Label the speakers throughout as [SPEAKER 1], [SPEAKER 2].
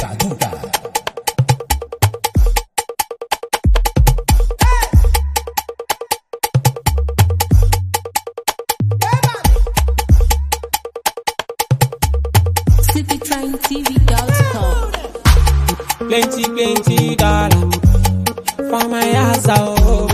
[SPEAKER 1] citytraintv.com.
[SPEAKER 2] Plenty dollar for my house, oh.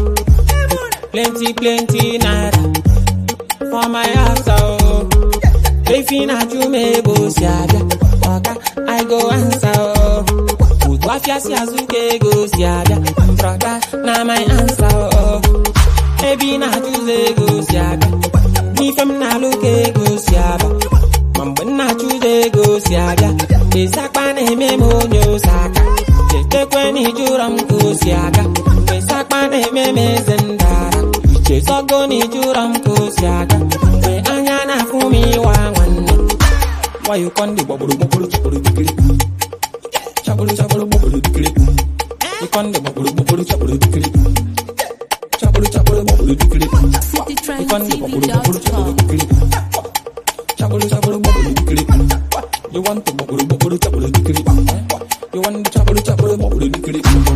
[SPEAKER 2] Plenty naira for my house, oh. If you not you may go see okay, I go answer, oh. Put what you see as you go see brother, now my answer, oh. Maybe not you say go see if I'm not looking go see Mamba na chude go siaga Isakpa ne memo nyo saka Chete kweni juram go siaga Isakpa ne meme zendara Iche sogo ni juram go siaga We anya na fumi wa wanne Why you kondi bobulu bobulu chapulu dikiri Chapulu bobulu dikiri You kondi bobulu bobulu chapulu dikiri Chapulu bobulu dikiri You kondi bobulu bobulu chapulu dikiri Chabulu bobulu dikiri. You want to bobulu chabulu dikiri. You want the chabulu bobulu dikiri.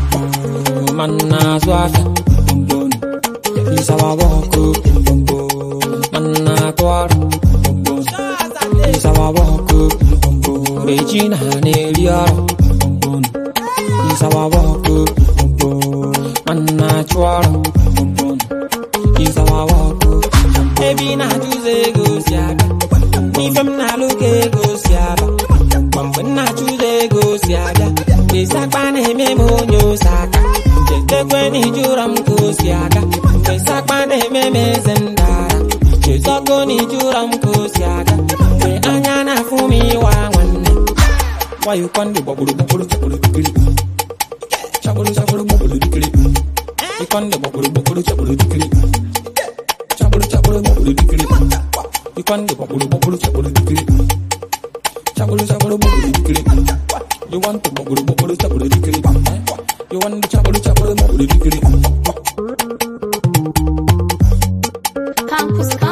[SPEAKER 2] Manna swafa bombon. Isawa woko bombon. Manna kwar bombon. Isawa woko bombon. Regina nelia bombon. Isawa woko bombon. Manna chwar bombon. Isawa woko. Baby na juze go siaga. If I'm not looking go siaba, Mamba na chude go siaba. Isakpa ne memo nyo saka. Chete kweni juram go siaga. Isakpa ne meme zendara. Iche sogo ni juram go siaga. We anya na fumi wa wanne. Why you kondi bobulu chapulu dikiri. Chapulu bobulu dikiri. You kondi bobulu chapulu dikiri. Chapulu bobulu dikiri. You can do bobulu chabulu dikiri. Chabulu bobulu dikiri. You want to bobulu chabulu dikiri. You want the chabulu bobulu dikiri.
[SPEAKER 1] Campus